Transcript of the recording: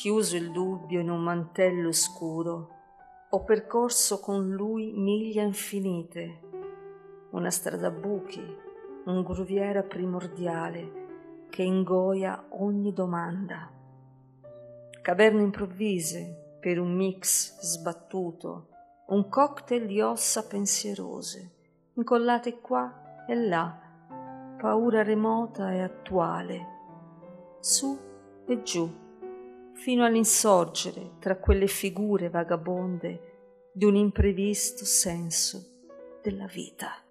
chiuso il dubbio in un mantello scuro, ho percorso con lui miglia infinite, una strada a buchi, un gruviera primordiale che ingoia ogni domanda. Caverne improvvise per un mix sbattuto, un cocktail di ossa pensierose, incollate qua e là, paura remota e attuale, su e giù, fino all'insorgere tra quelle figure vagabonde di un imprevisto senso della vita.